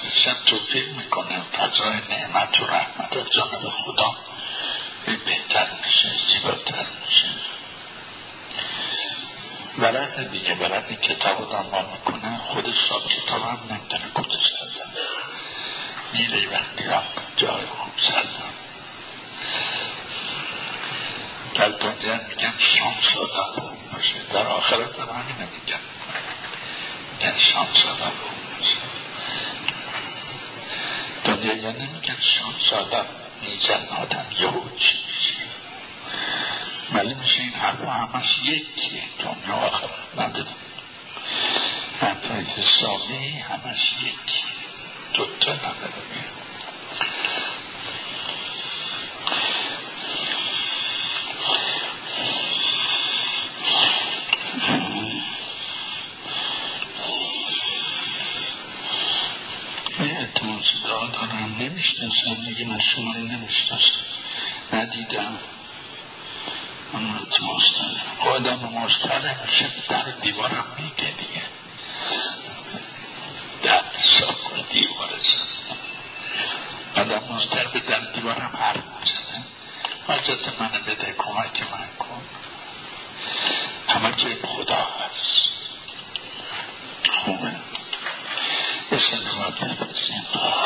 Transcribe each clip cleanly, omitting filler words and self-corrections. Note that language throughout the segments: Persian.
شب توفیق میکنه فضای نعمت و رحمت از جانب خدا بهتر میشه، زیباتر میشه. ورق دیگه، ورق کتاب رو دنبال میکنه، خود صاحب کتاب هم نمیدونه کجا سردن میره وقتی رفت جای خوب سردن. در دنیا میگن شانس آدم خوب باشه، در آخرت هم همینه میگن شانس آدم خوب باشه. دنیا یا نمیگن شانس آدم میزن آدم یهو چی میشه، ولی میشه این حرف همش یکیه. دنیا آخرت نداره، حرفای حسابی همش یکی، دوتا نداره. اعتماز دارم نمیشناسم دیگه، من شما رو نمیشناسم، ندیدم، اما اعتماز دارم. آدم مستقل میشه در دیوارم میگه دیگه، در ساکن دیوار زدن آدم مستقل در دیوارم حرف میزنه، حاجت من بده، کمک من کن، همه جای خدا هست. خوبه سلامت بپرسیم.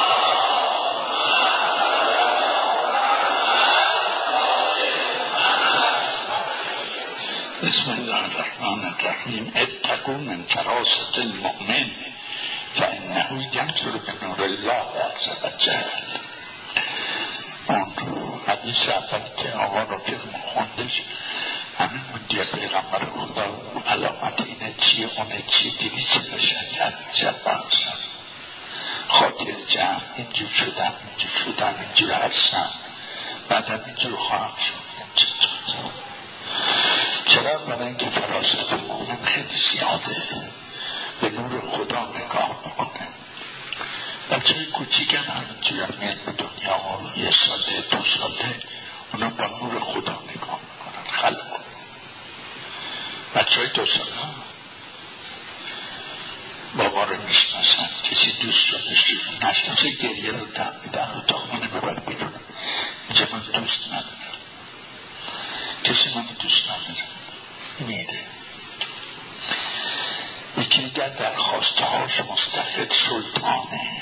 بسم الله الرحمن الرحیم. اتقوا من فراست المؤمن فانه ینظر بنور الله عز وجل. اون حدیث اول که آقا رو که خوندش همین مندیه پیغمبر خدا علامت اینه چیه اونه چیه دیگه چه بشن جبان شد خاطر جمع اینجور شدم اینجور هستم بعدم اینجور خواهم شد. چرا؟ برای اینکه فراست مؤمن خیلی زیاده، به نور خدا نگاه میکنه. بچه کوچیک هم همینجور هم میاد به دنیا و 1 ساله 2 ساله اونا با نور خدا نگاه میکنن. خلق بچه های 2 ساله بابا رو میشناسن، کسی دوست رو نشناسه گریه رو دم میدن و تاخمانه ببر بیرون، اینجا من دوست ندارم، کسی من دوست ندارم، میره. یکی دیگر درخواسته هاش مستفد سلطانه،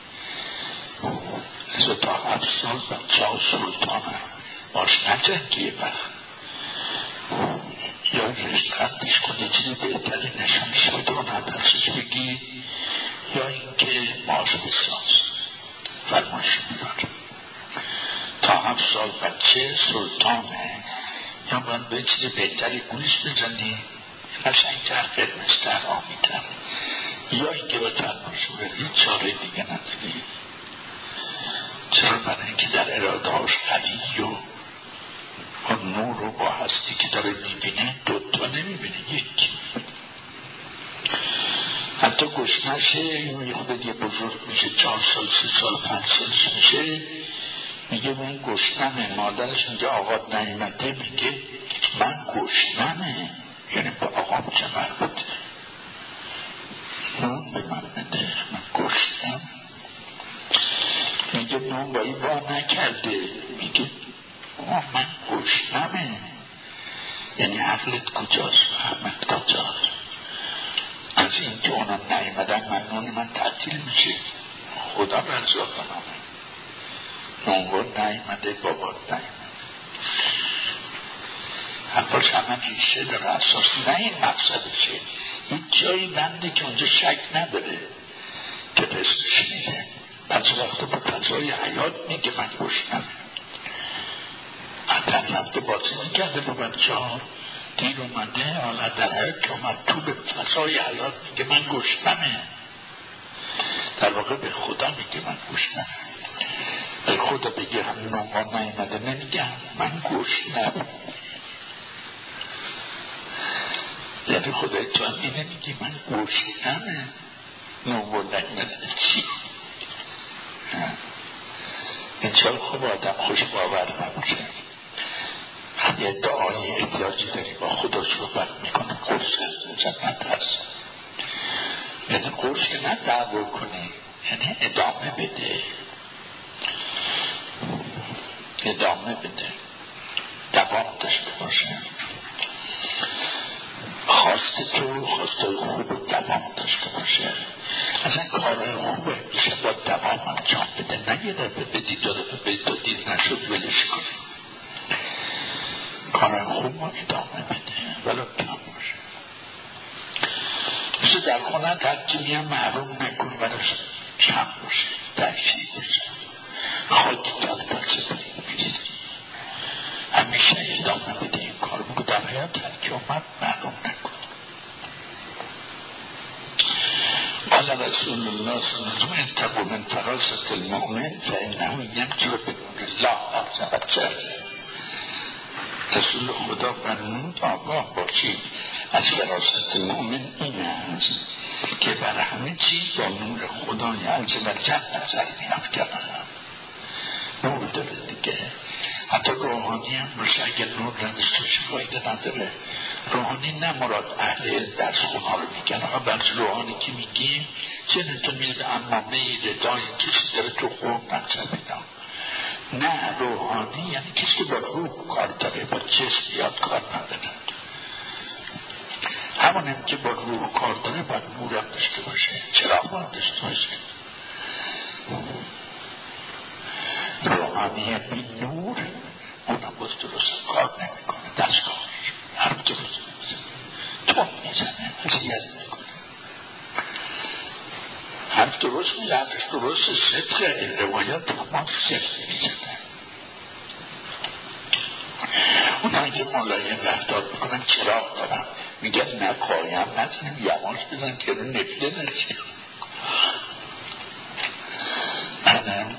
از تا 7 سال بچه ها سلطانه باش نجنگیه وقت یا رشتقندش کنی چیزی بهتری نشان شده و ندرسش بگی یا اینکه ماش بساز فرمایش میدار. تا 7 سال بچه سلطانه، یا باید به چیزی بهتری گوش بزنی قشنگتر قرمزتر آمیتر، یا اینکه به فرمایش بگی چاره دیگه نداری. چرا؟ برای اینکه در اراده هاش قوی و نور رو با هستی که داره میبینه دوتا نمیبینه، یکی. حتی گشنشه یه خود یه بزرگ میشه 4 سال 3 سال 5 سالش میشه میگه من گشنمه، مادرش میگه آقا نیمده، میگه من گشنمه، یعنی با آقام چه مربوطه، نون به من بده، من گشنم. میگه نون بایی با نکرده، میگه من گشنمه، یعنی عقلت کجاست فهمت کجاست. از این که اونا نیمدن من نون من تعطیل میشه، خدا رزاق نامه نونگو نیمده بابات نیمده. حرفاش همه ریشه داره، اساس نه این مقصدشه، این جایی بنده که اونجا شک نداره که پسش میگه. بعضی وقتا به فضای حیات میگه من گشنمه، عدن رفته بازی میکرده با بچه ها، دیر اومده حالا در حیات که اومد تو به فضای حیات میگه من گشنمه، در واقع به خدا میگه من گشنمه. به خدا بگه هم نونگاه نیمده نمیگه من گشنم، یعنی خدای تو هم اینه میگه من گشنمه، نونگاه نیمده چی؟ اینجا خوب آدم خوش باور نباشه. یه دعای احتیاجی داری با خدا صحبت میکنه، قرص جنت هست، یعنی قرص که نه دعوا کنی، یعنی ادامه بده، دوام داشته باشه. خواسته خوب دوام داشته باشه. اصلا کارهای خوبه میشه با دوام انجام بده، نه یه دفعه بدید دو دید نشد ولش کنی. کارهای خوب ما ادامه بده ولو کم باشه. مثل در خونه ترکیمی هم محروم نکنی براش کم باشه، درشی باشه، خاکی بچه بگید همیشه ادامه بده این کار بگو در حیات ترکی اومد محروم نکن. قال رسول الله صلی الله علیه وسلم انتقوا من فراست المؤمن فانه ينجو بنور الله عز وجل. رسول خدا فرمود آگاه باشید از فراست المؤمن این است که بر همه چیز با نور خدای عز وجل نظر می‌افکند. نور داره دیگه. حتی روحانی هم باشه اگر نور نداشته باشه فایده نداره. روحانی نه مراد اهل درس خونها رو میگن. آقا بعض روحانی که میگیم چه تو میاد امامه ردای کسی داره تو خوب نظر بینا. نه روحانی یعنی کسی که با روح کار داره، با جسم بیاد کار نداره. همون هم که با روح کار داره باید نور هم داشته باشه، چراغ هم داشته باشه. روحانی بی نور اونم باز درست کار نمی کنه، دستگاهش حرف درست میزنه، تو میزنه، اذیت میکنه. حرف درست میزنه، حرفش درست صدقه، روایات تمام صدق میزنه. اونم که ملایم رفتار میکنن چراغ دارن میگن نه کاری هم نزنیم یواش بزن که رو نفله نشه. منم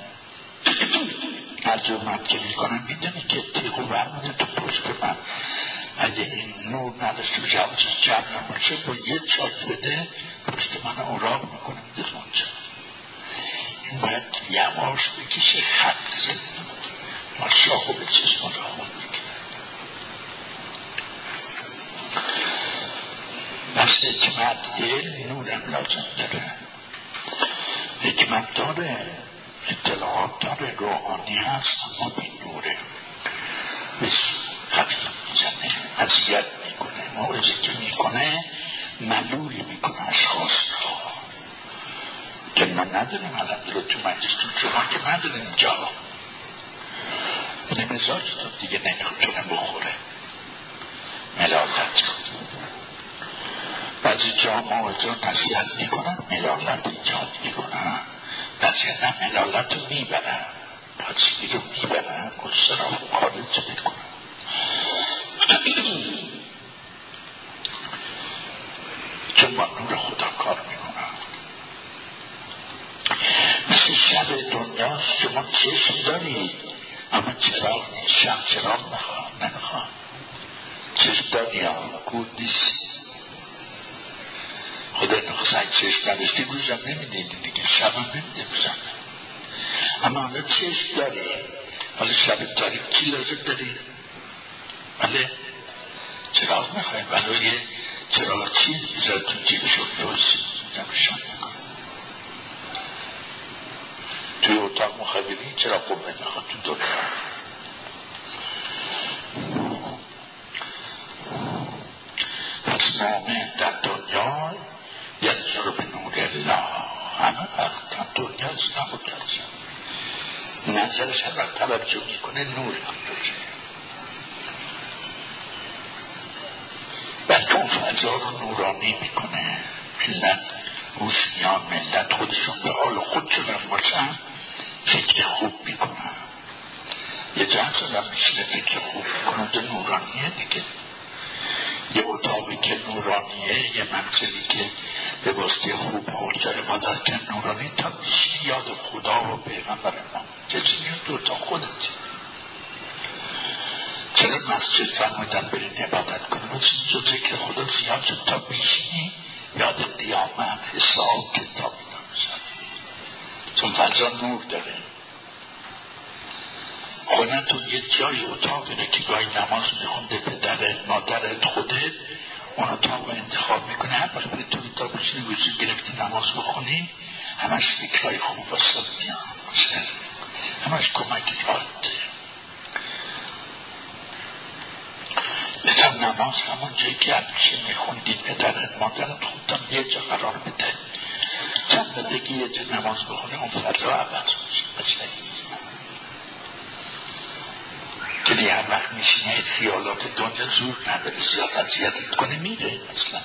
ترجمت که میکنم میدونی که تیغو برمونه تو پشت من. اگه این نور نداشته باشه حواسش جمع نباشه با یه چاک بده پشت من اوراق میکنه میده اونجا. این باید یواش بکشه خط زد ما شاخو به چشم را خود میکنه. بس حکمت علم نورم لازم داره، حکمت داره، اطلاعات داره، روحانی هست اما بی نوره، بس خفیف میزنه، اذیت میکنه، موعظه که میکنه ملول میکنه اشخاص را که من نداریم. الحمدلله تو مجلستون شما که نداریم اینجا این مزاج تو دیگه نمیتونه بخوره ملالت. بعضی جا موعظه نصیحت میکنن ملالت ایجاد میکنن، بعضی نه ملالت رو میبرن، بعضی رو میبرن گسته را خارج میکنن. چون با نور خدا کار میکنن. مثل شب دنیاست، شما چشم دارید اما چراغ نیست، شب چراغ نمیخواد. چشم داری اما گود نیست. خدا نخصه چشم نداشتی روزم نمیدیدی دیگه، شبم نمیده روزم. اما حالا چشم داری، حالا شب داری چی لازم داری؟ بله چراغ میخوای، بله چراغ چی بذار تو جیب شد روزی روشن میکنه. توی اتاق مخابری چراغ قوه میخواد تو دنیا. پس مومن در دنیا ینظر به نور الله، همه وقت در دنیا اسلام رو کرد نظرش هم توجه میکنه نور اندازه. بعد اون فضا رو نورانی میکنه. ملت روشنیان ملت خودشون به حال خودشون هم باشن فکر خوب میکنن. یه جهت هم میشینه فکر خوب میکنن، ده نورانیه دیگه. یه اتاقی که نورانیه، یه منزلی که به واسطه خوب حجر مادر که نورانی تا میشی یاد خدا و پیغمبر ما کسی میاد دو تا خودت. چرا مسجد فرمودن برین عبادت کنه و چون ذکر خدا زیاد شد تا میشینی یاد قیامت حساب کتاب نمیزن، چون فضا نور داره. خونتون یه جای اتاقی رو که گاهی نماز میخونده پدرت مادرت خودت اون اتاق رو انتخاب میکنه. هر وقت به تو اتاق بشینی وجود گرفتی نماز بخونی همش فکرهای خوب و سب میان، همش کمکیات. بهتم نماز همون جایی که همیشه میخوندید پدرت مادرت خوندم یه جا قرار بده، چند بگی یه جا نماز بخونه اون فضا عوض بشه. که هر وقت میشینه خیالات دنیا زور نداره زیاد اذیتت کنه میره. اصلا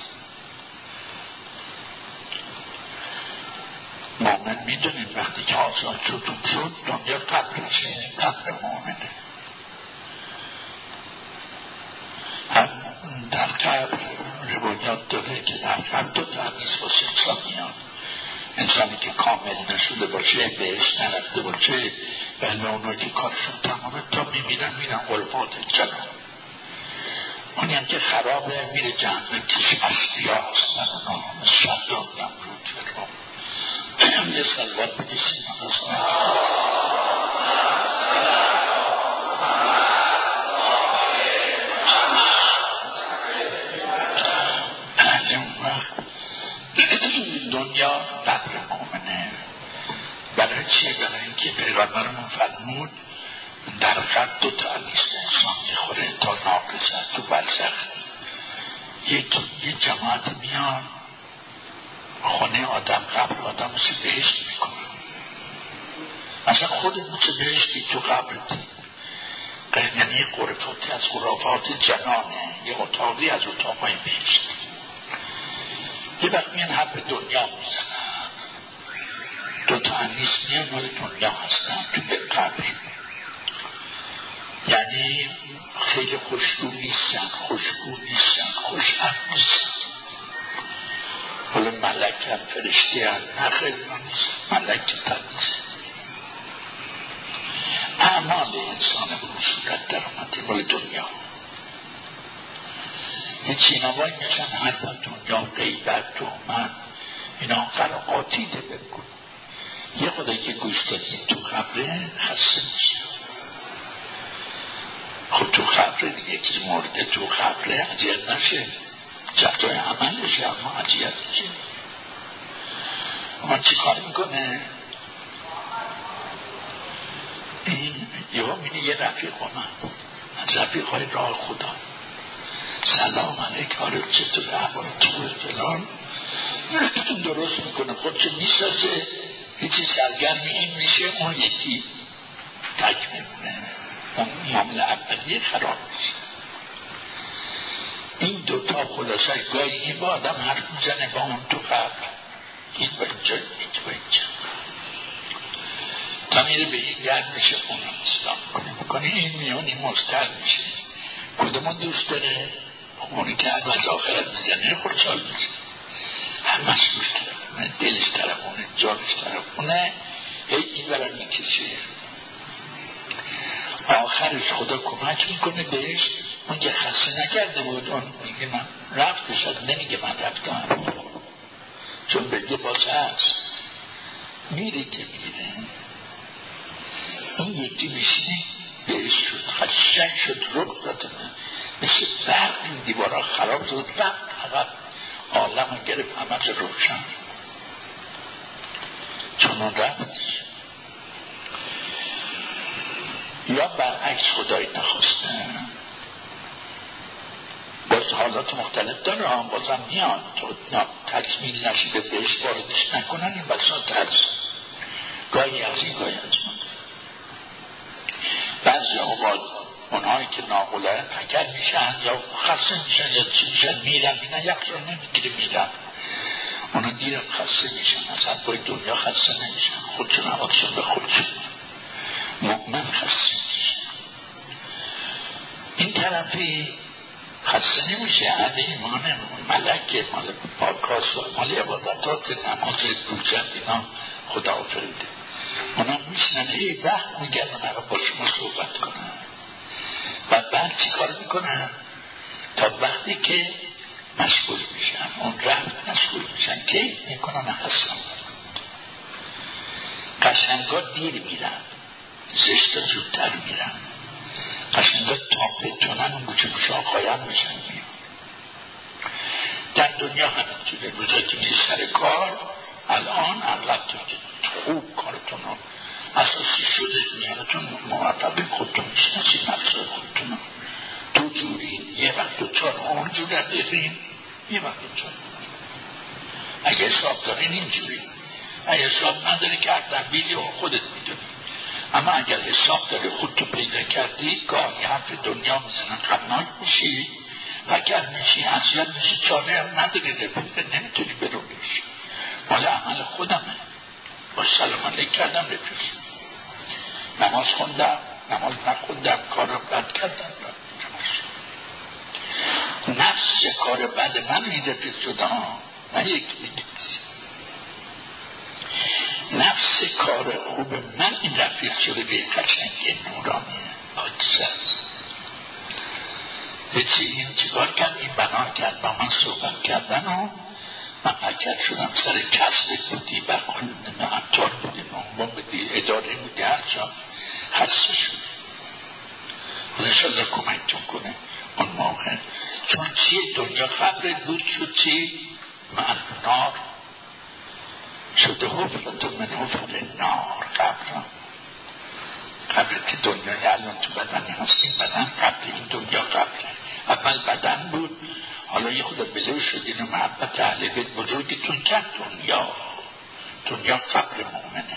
مومن میدونید وقتی که آزاد شد دنیا قبرشه، قبر مومنه. هم در قبر روایات داره که در قبر دو تمیز واسه انسان میان، انسانی که کامل نشده باشه بهش نرفته باشه و اونایی که کارشون تمامه تا میمیرن غرفات جنان. اونی هم که خرابه میره جهنم کش اصلی هست اونا شدان نمرود فرمان. یه سلوات بکشیم دنیا قبر مومنه. برای چیه؟ برای اینکه پیغمبرمون فرمود در قبر دو تا انیست انسان میخوره تا ناقصه تو برزخ. یه جماعت میان خونه آدم قبر آدم مثل بهشت میکنه، اصلا خودت مثل بهشتی تو قبرتی. یعنی غرفاتی از غرفات جنانه، یه اتاقی از اتاقای بهشت. یه وقت میان حرف دنیا میزنن، دو تا انیس میان مال دنیا هستن تو به قبر، یعنی خیلی خوشگو نیستن، خوشحال نیستن. حالا ملک هم فرشتی هم نه خیلی نیستن، ملک تنیست. اعمال انسان به صورت در آمده مال دنیا. این چینوایی میشن حرفا دنیا غیبت تومن اینا قراقاتی ده بکن. یه خدایی که گوش دادیم تو قبره خسته میشه. خب تو قبره دیگه که مرده تو قبره عجیب نشه، جدای عملشه اما عجیب نشه. اما چی کار میکنه؟ یه رفیق اومد از رفیقهای راه خدا، سلام علیک حالت چطور احوالت خوبه فلان، درست میکنه خودشو میسازه، هیچی سرگرمی این میشه، اون یکی تک میمونه، اون معامله اولیه خراب میشه. این دوتا خلاصه گاهی این با آدم حرف میزنه با اون تو قبل، این با اینجا این با اینجا تا میره به این گرد میشه، اون اسلام کنه این میانی مستر میشه. کدومون دوست داره؟ اونی که از آخرت میزنه خوشحال میشه، همش دوست داره، دلش طرفونه، جانش طرفونه، این برای میکشه. آخرش خدا کمک میکنه بهش. اون که خسته نکرده بود اون میگه من رفته شد، نمیگه من رفتم، چون بگه باز هست میره که میره. این یکی میشینه بهش شد، خشن شد، رخ داده مثل برق این دیوارا خراب شد، رفت عقب، عالم رو گرفت، همه روشن. چون اون رفت. یا برعکس خدایی نخواسته، باز حالات مختلف داره، هم بازم میاد تکمیل نشده بهش واردش نکنن، این بسا ترس گاهی از این گاهی از اون. بعضی اوقات اونهایی که ناقلن پکر میشن یا خسته میشن یا چی میشن میرن، اینا یک رو نمیگیره میرن، اونا دیرم خسته میشن، اصلا باید دنیا خسته نمیشن، خودشون حوادشون به خودشون. مؤمن خسته میشه، این طرفی خسته نمیشه، اهل ایمانه، ملکه، مال پاکاس و مال عبادتات نماز روزت اینا خدا آفریده. اونا میشنن هی وقت میگن اونا با شما صحبت کنن و بعد چی کار میکنن؟ تا وقتی که مشغول میشن اون رفت مشغول میشن کیف میکنن، هستن قشنگا دیر میرن، زشتا زودتر میرن، قشنگا تا بتونن اون بچه قایم میشن میرن. در دنیا همینجوره، روزا که میری سر کار الان اغلب تو که خوب کارتون رو اساسی شده میانتون موفقی خودتون میشناسید نفس خودتون دو جوری، یه وقت دو چار اون جور دارین، یه وقت دو چار اگه حساب دارین اینجوری، اگه حساب نداری که در بیلی و خودت میدونی. اما اگر حساب داری خودتو پیدا کردی گاهی حرف دنیا میزنن خمناک میشی و اگر میشی اصیت میشی چاره هم نداری رفیقه نمیتونی برونیش مال عمل خودمه با سلام علیک کردم رفیق نماز خوندم نماز نخوندم کار رو بد کردم نفس کار بد من این رفیق شدم نه یک میگیز نفس کار خوب من این رفیق شده به قشنگی نورانی حادثه هیچی این چیکار کرد این بنا کرد با من صحبت کردن و من حکر شدم سر کسب بودی بقل نمتار بودی نمبا بودی اداره بودی هرچان خسته شد خودشالله کمکتون کنه اون موقع چون چیه دنیا خبرت بود شد چی من نار شده حفلت من حفل نار قبل که دنیای الان تو بدن هستیم بدن قبل این دنیا قبل اول بدن بود حالا یه خود بلو شدین و محبت اهل بیت بزرگتون کرد دنیا قبل مومنه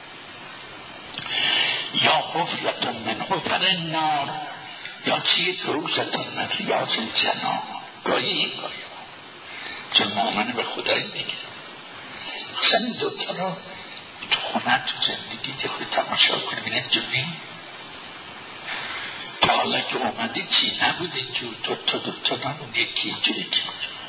یا حفلت من حفل نار یا چیه روزتون من ریاض الجنا گاهی این گاهی چون مومنه به خدای دیگه مثلا این دوتا رو تو خونه تو زندگی که خود تماشا کنی بینید جوری تا حالا که اومدی چی نبود اینجور دوتا نبود یکی اینجوری که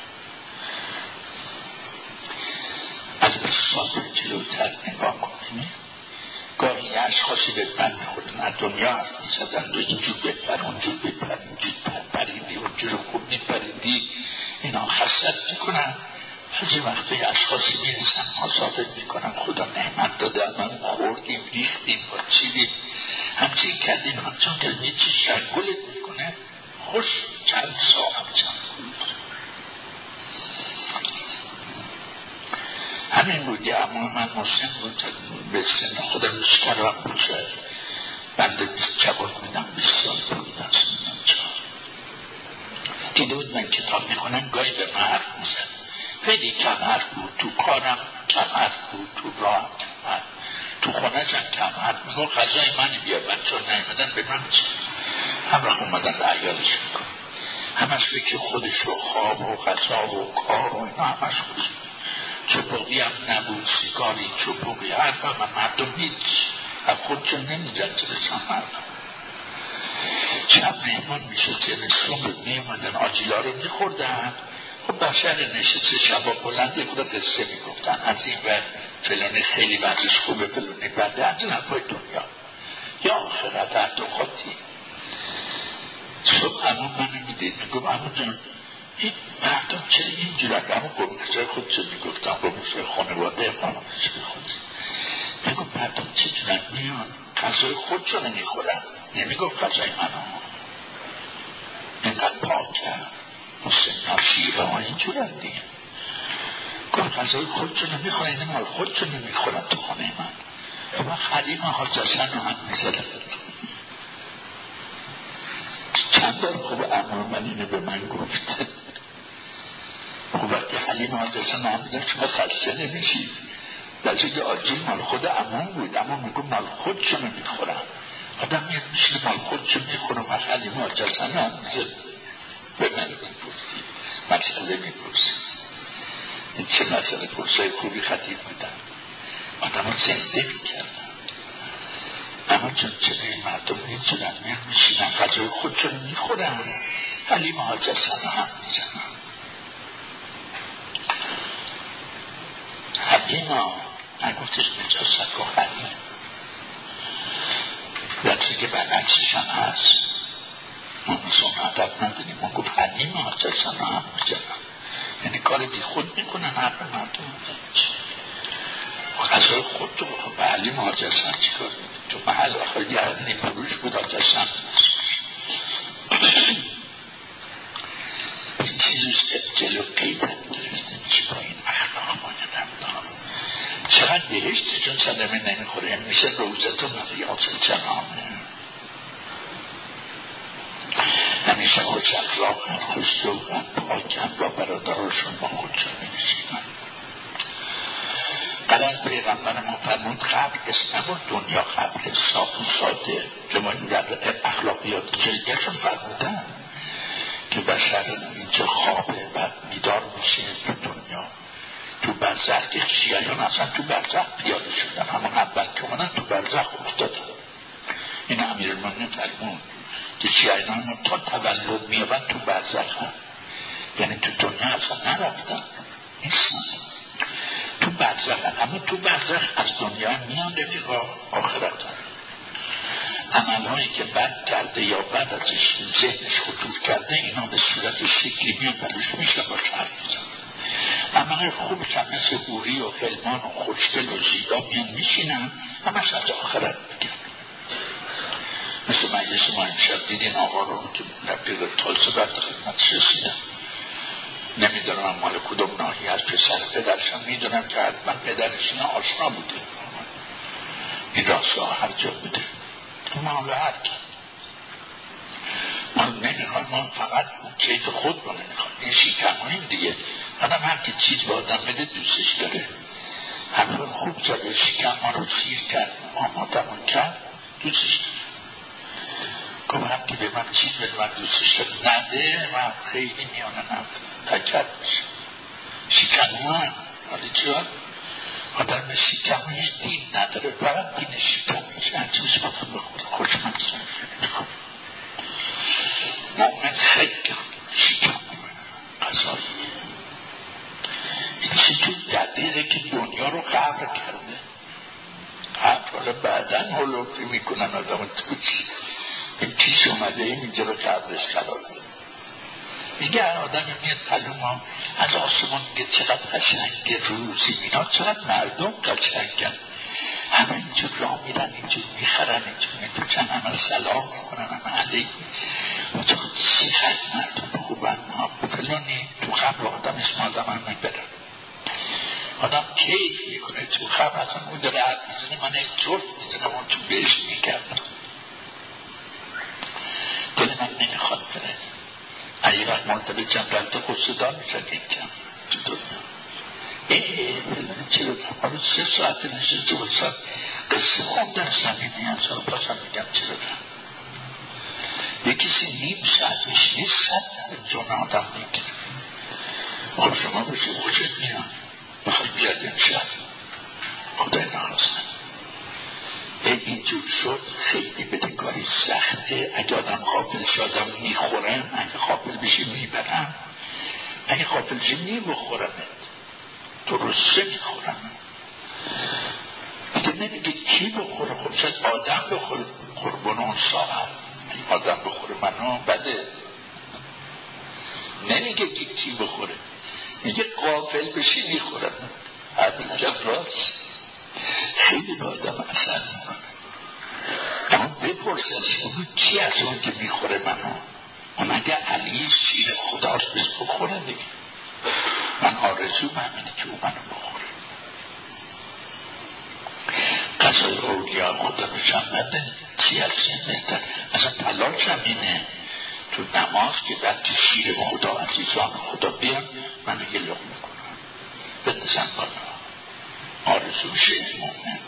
از 20 سال به جلوتر نگاه کنی گاهی اشخاصی به بند میخوردن از دنیا حرف میزدن و اینجور بپر اونجور بپر اینجور پریدی اونجور خوب میپریدی اینا خستت میکنن بعضی وقتی اشخاصی میرسن آزادت میکنن خدا نعمت داده من خوردیم ریختیم با چیدیم همچین کردیم همچون که یه چی شنگلت میکنه خوش چند ساعت چند همین بودی اما من مسلم بود به سن خودم مشکرم بود شاید بنده جواب میدم 20 سال بودم سنم چهار دیده بود من کتاب میخونم گاهی به من حرف میزد خیلی کم حرف بود تو کارم کم حرف بود تو راه کم حرف تو خونه هم کم حرف میگو غذای منی بیا بچه ها نایمدن به من چه همراه اومدن رعیالش میکن همش فکر خودش و خواب و غذا و کار و اینا همش خودش چوبوقی هم نبود سیگاری چوبوقی حرف هم مردم هیچ از خود چون نمیدن تلسان مردم شب مهمان میشد زمستون بود میموندن آجیلا رو میخوردن خب بشر نشسته شبا بلنده خدا قصه میگفتن از این ور فلانه خیلی وقتش خوبه فلانه بده از این حرفای دنیا یا آخرت هر دو خاطی صبح همون منو میدید میگم همون جان این مردم چرا اینجور همون گمشتای خودشو میگفتن گمشتای خانواده خانوادش میخوند میگم مردم چه دونن میان غذای خودشو نمیخورن نمیگم غذای منو اینقدر پاکه مسلم شیعه ها اینجور هم دیگه گفت غذای خودشو نمیخورن این مال خودشو نمیخورن تو خانه من و خلیم حاجسن رو هم میزدن چند بار خوب امام من اینو به من گفت خب وقتی حلیم حاجسن هم میدن شما خسته نمیشید در چه آجیل مال خود امام بود امام میگو مال خودشو نمیخورن آدم میاد میشه مال خودشو میخورن و حلیم حاجسن هم میزد به من میپرسید مسئله میپرسید این چه مسئله پرسای خوبی خطیب بودن آدم ها زنده میکردن اما چون چنه مردم اینجورن میان میشینن غذای خودشون میخورن حلیم حاجسن هم میزنن حلیم ها نگفتش نجاست که حلیم درچه که برنکسش هم هست ما مثلا عدب نداریم ما گفت حلیم حاجسن هم میزنن یعنی کار بی خود میکنن حرف مردم غذای خود تو به حلیم حاجسن چی کار تو محل آخر گردنی فروش بود حاجسن این چیزیست که جلو قیبت گرفته میشه با این اخلاق ما نمیدانم فقط بهشت چون صدمه نمیخوره، میشه روزت و مریاض الجنان، همیشه خوش اخلاقن، خوش ذوقن، پاکن و برادرشون با خودشون می‌نشینن. بعد پیغمبر ما فرمود قبر اسم نبود دنیا، قبر صاف و ساده، که ما این در اخلاقیات جلگرشون فرمودن که بشر اینجا خوابه و بیدار میشه تو دنیا. تو برزخ که شیعیان اصلا تو برزخ پیاده شدن، همون اول که اومدن تو برزخ افتادن. این امیرالمومنین فرمود که شیعیان تا تولد میابن تو برزخ هم، یعنی تو دنیا اصلا نرفتن نیستن، تو برزخ هم. اما تو برزخ از دنیا میان رفیقا آخرت هم. عملهایی که بد کرده یا بعد ازش ذهنش خطور کرده، اینا به صورت شکلی میان بلوش میشه با شرط میزن. عمل خوبش هم مثل حوری و غلمان و خوشگل و زیبا میان میشینن، همش از آخرت میگن. مثل مجلس ما امشب دیدین آقا رو که رفیق تازه بعد خدمتش رسیدم، نمیدونم مال کدوم ناحیه از پسر پدرشم، میدونم که حتما پدرش اینا آشنا بوده، این راستا هر جا بوده. ما حالا هر کی ما نمیخواد، ما فقط کیف خود رو نمیخواد، این شیکمونیم دیگه. آدم هر که چیز با آدم بده دوستش داره. حرف خوب زده، شکم ما رو سیر کرد، آمادمون کرد، دوستش داره. گفت هم که به من چیز بده من دوستش داره، نده من خیلی میانه تکرد میشه. شکمون حالی چرا؟ آدم به شکمونش دین نداره، فقط دین شکمونش هرچیز بخوره خوشمنزن. مؤمن خیلی شکمون قضایی این چیزی دقیقه که دنیا رو قبر کرده. قبر بعدن هلوفی میکنن آدم توش، این پیش اومده اینجا رو قبرش قرار داره. میگه آدم میاد پلو ما از آسمان میگه چقدر قشنگه روزی اینا، چقدر مردم قشنگن، همه اینجور راه میرن، اینجور میخرن، اینجور میپوچن، همه سلام میکنن، همه علیه و تو چقدر مردم خوبن. ما فلانی تو قبر آدم اسم آدم هم میبرن، آدم کیف میکنه تو قبر، اصلا اون داره حد میزنه، من یک جرد میزنم اون تو بهش میکردم، دل من نمیخواد بره. اگه وقت مرتبه جنبلده قصدار میشن یک کم تو دنیا. چرا حالا 3 ساعت نشسته باشم قصه خوندن زمینه از رو پاسم میگم چرا یکیسی نیم ساعتش نیست، 100 جون آدم میگیره. خب شما بشه خوشت میان بخوای بیاد امشب خدای نخواستن اینجور شد. خیلی بدهکاری سخته. اگه آدم غافل شد آدم میخورم، اگه غافل بشی میبرم، اگه غافل شی میبخورم، درسته میخورم. دیگه نمیگه کی بخوره، خب شاید آدم بخوره، قربان اون ساعت آدم بخوره منو بده. نمیگه کی بخوره، میگه غافل بشی میخورم. حقیقت راست خیلی با آدم اثر میکنه. اما بپرسنش کی از اون که میخوره منو؟ اون اگه علی شیر خداست بس بخوره دیگه. من آرزو همینه که او منو بخوره. قصد اولیا خدا بشم بده چی از زنده اصلا تلاش هم اینه تو نماز که وقتی شیر خدا عزیزان خدا بیان منو یه لقمه کنم بندازن بالا. آرزو شیطانه.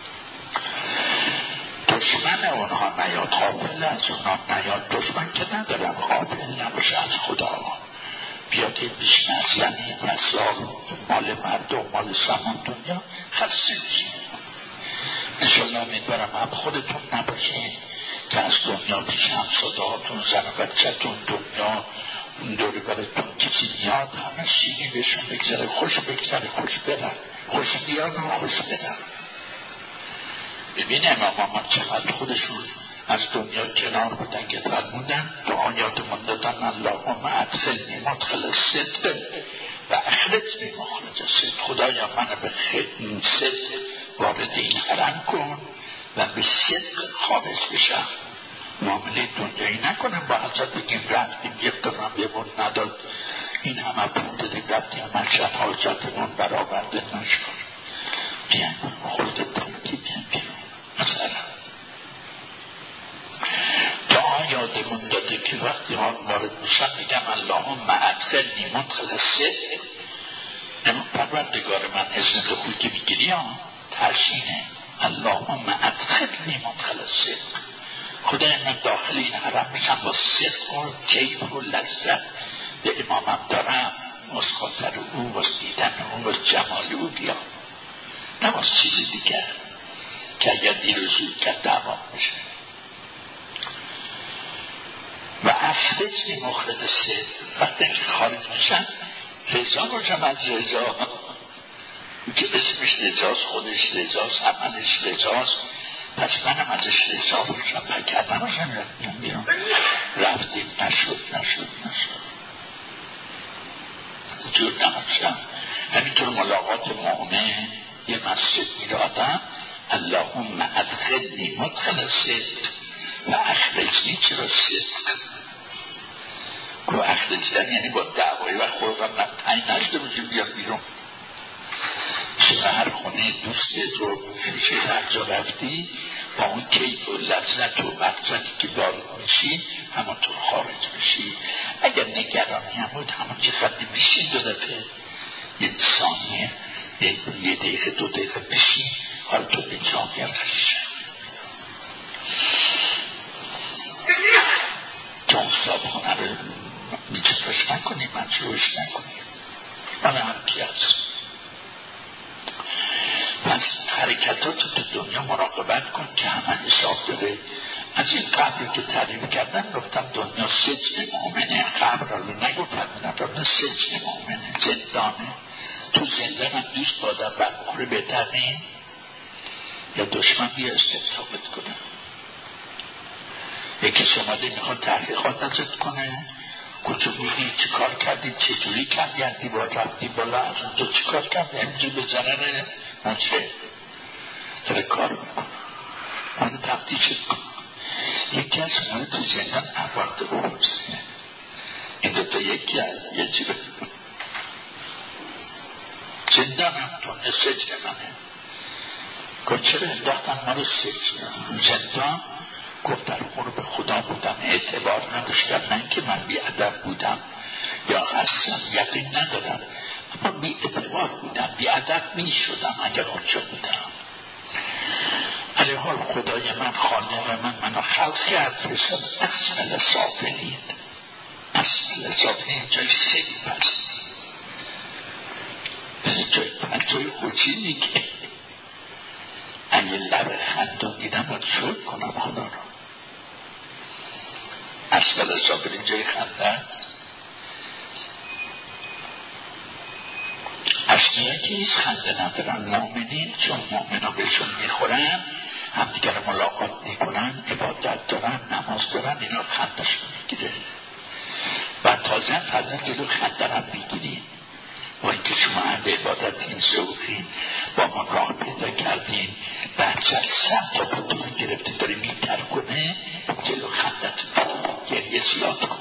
دشمن اونها نیاد، غافل از اونها نیاد. دشمن که ندارم غافل نباشه از خدا. بیاد این بشین از زمین مسال مال مردم مال سامان دنیا خسته بشین. انشالله امیدوارم هم خودتون نباشین که از دنیا پیش هم صداهاتون زن و بچه‌تون دنیا اون دوری براتون کسی میاد همه شیری بهشون بگذره، خوش بگذره، خوش برن، خوش بیان و خوش برن. ببینه امام چقدر خودشون از دنیا کنار بودن که فرمودن دعا یادمون دادن اللهم ادخلنی مدخل صدق و اخرجنی مخرج صدق. خدایا من به صدق وارد این حرم کن و به صدق خارج بشم. معامله دنیایی نکنم با حضرت بگیم رفتیم یک درم بهمون نداد، این همه پول دادیم رفتیم مشهد حاجتمون برآورده نشد. بیان خودت ترکی بیان بیرون. مثلا دعا یادمون داده که وقتی ها وارد میشن میگم اللهم ادخلنی مدخل الصدق. پروردگار من اسم تو خوی که میگیری ها ترشینه اللهم ادخلنی مدخل الصدق. خدای من داخل این حرم میشم با صدق و کیف و لذت به امامم دارم، واس خاطر او، واس دیدن او، واس جمال او بیا، نه واس چیزی دیگر که اگر دیر و زود کرد دوام میشه. و اخرجنی مخرج صدق. وقتی که خارج میشن رضا باشم از رضا که اسمش رضاست، خودش رضاست، عملش رضاست، پس منم ازش رضا باشم. پکر نباشم بیرون رفتیم نشد جور نباشم. همینطور ملاقات مؤمن یه مسجد میره آدم اللهم ادخلنی مدخل الصدق و اخرجنی چرا صدق گو اخرجدن یعنی با دعوایی وقت قربان نتنی نشده باشیم بیاد بیرون. چرا هر خونه دوستت رو فروشه هر جا رفتی با اون کیف و لذت و مقصدی که وارد میشی همونطور خارج میشی. اگر نگرانی هم بود همون چه خطی بشین دو دفعه یه ثانیه یه دقیقه دو دقیقه بشین حالا تو به جا گردش که اون صابخونه رو میچفش نکنی مجروش نکنی من هم پیاز. پس حرکتات تو دنیا مراقبت کن که همه حساب داره. از این قبری که تعریف کردن گفتم دنیا سجن مؤمنه. قبر رو نگفتم دنیا سجن مؤمنه، زندانه. تو زندان هم دوست بادم برمخوره بهتر نیم یا دشمن بیا استثابت کنه. یکی شماده میخواد تحقیقات ازت کنه کجا میگی چی کار کردی چجوری کردی هردی با رفتی بالا از اونجا چی کار کردی همینجور به ضرر مجره داره کار میکنه اونو تفتیشت کن. یکی از شما تو زندان عبارت بپرسه این دوتا یکی از یه چی بکنه زندان هم دونه سجن منه. گفت چرا انداختن ما رو سجن زندان؟ گفت در قرب خدا بودم اعتبار نداشتم، نه که من بی ادب بودم یا هستم یقین ندارم اما بی اعتبار بودم، بی ادب می شدم اگر اونجا بودم. علیه حال خدای من خالق من منو خلق کرد فرستاد اسفل سافلین. اسفل سافلین جای خیلی پست جای خوچینی که اگه لب خندم دیدم باید شد کنم خدا رو. اسفل سافلین جای خنده اصلیه که هیچ خنده ندارن. مؤمنین چون مؤمنا بهشون میخورن هم دیگر ملاقات میکنن عبادت دارن نماز دارن اینا خندشون میگیره و تازه هم فردا جلو خنده هم میگیرین. با اینکه شما هم به عبادت این ذوقین با ما راه پیدا کردین بچه سم تا بطور گرفته داره میتر کنه جلو خندت گریه زیاد کن.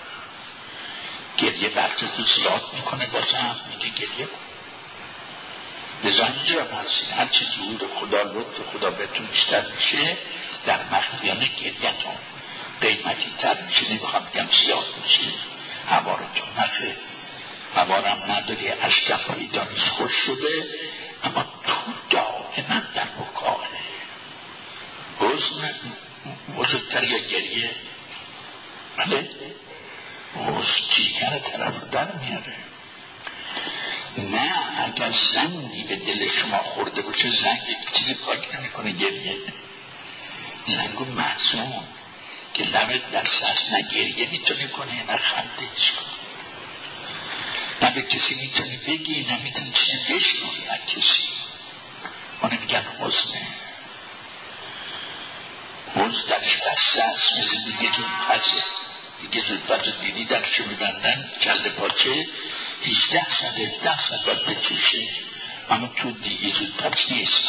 گریه بچه تو زیاد میکنه بازم میگه گریه کن. لذا اینجا هم هستین هرچی ظهور خدا لطف خدا بهتون بیشتر میشه در مخفیانه گریتون قیمتی تر میشه. نمیخوام بگم زیاد میشه هوارتون نخه هوارم نداری اشکم پیدا نیست خوش شده اما تو دائما در بکاه حزن بزرگتر یا گریه بله حزن جیگر طرف در میاره. نه اگر زنگی به دل شما خورده باشه زنگ چیزی پاک نمیکنه گریه. زنگو محزون که لبت دست هست نه گریه میتونه کنه نه خندهش کنه نه به کسی میتونی بگی نه میتونی چیزی بشنوی از کسی. اونه میگن حزنه. حزن درش بسته هست مثل دیگه جون پزه دیگه جون پزه بینی درشو میبندن کل پاچه 18 ساعت باید بچوشه اما تو دیگه زود پس نیست.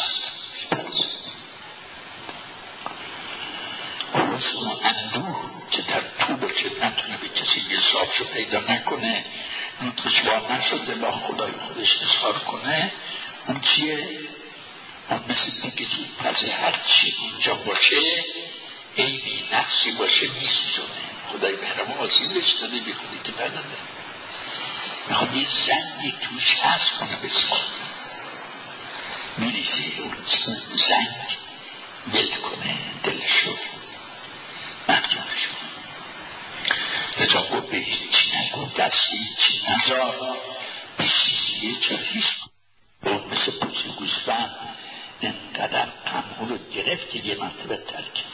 حسن و اندوه که در تو باشه نتونه به کسی حسابشو پیدا نکنه نطقش بار نشده با خدای خودش اظهار کنه اون چیه؟ اون مثل دیگه زود پزه هر چی اونجا باشه عیبی نقصی باشه میسوزونه. خدای مهربان آسیبش داده بی خودی که نداده، میخواد یه زنگی توش هست کنه بسیار میریزی اون زنگ بل کنه دلشو مردمشو. رضا گفت به هیچی نگو، دستی هیچی نزار، بشیدی یه جا هیچ بود مثل پوچه گوسفند اینقدر قمعو رو گرفت که یه مرتبه ترک کرد.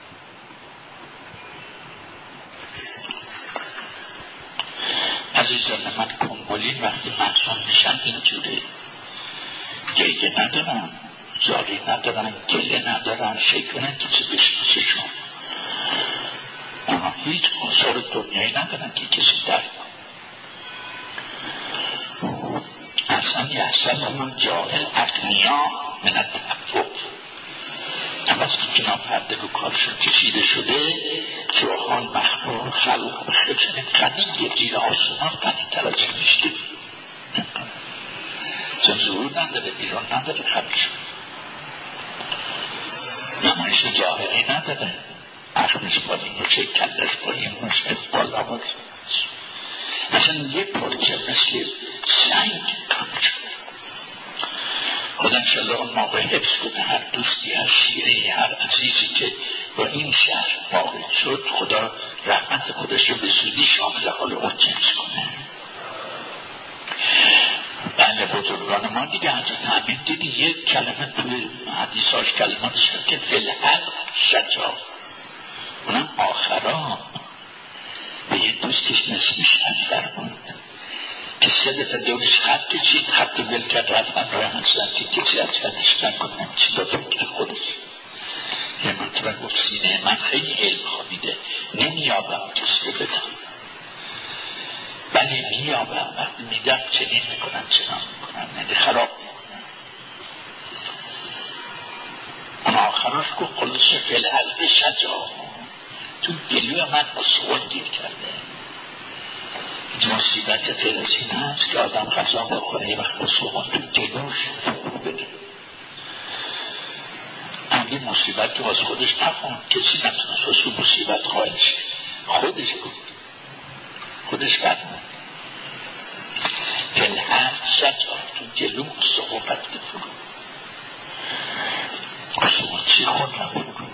عزیزان من کنگولین وقتی محسوم میشن اینجوره، گیگه ندارن، زاری ندارن، گله ندارن، شیطونه کسی بشناسشون، اما هیچ آثار دنیایی ندارن که کسی درک اصلا یحسن همون جاهل اقنیا من التعفف. اما از که کنار پرده رو کارشون کشیده شده جاهان مخلوق خلق بخیرشن قنی یه زیر آسمان قنی تر از میشته چون ظهور نداره، بیرون نداره، خبرشون نمایش ظاهری نداره، عقلش بالین باشه، کلش بالین باشه، بالا باشه، اصلا یه پرچه مثل سنگ کم شده. خدا انشالله اون موقع حفظ کنه هر دوستی، هر شیعه، هر عزیزی که با این شهر وارد شد، خدا رحمت خودش رو به زودی شامل حال اون جنس کنه. بله بزرگان ما دیگه حضرت همین دیدی یک کلمه توی حدیثاش کلماتش که فلحق شجاع، اونم آخرا به یه دوستش نسبیش نظر بود که 3 دفعه دورش خط کشید، خط بل کرد، رد من راه حضرت که کسی از خطش نکنه چی با فکر خودش. یه مرتبه گفت سینه من خیلی علم خوابیده، نمیابم کسی رو بدم، ولی میابم وقتی میدم چنین میکنم چنان میکنم، نده خراب میکنم. اون آخراش گفت خلص فلحق شجاع، تو دلوی من مسئول گیر کرده. مصیبت تلسین هست که آدم غذا بخوره یه وقت مسئول تو دلوش فرو بده. اگه مصیبت که از خودش نخون کسی نتونست واسه مصیبت خواهد شد، خودش بود، خودش فرمون فلحق شجاع، تو دلو مسئولت فرو مسئول چی خودم فرو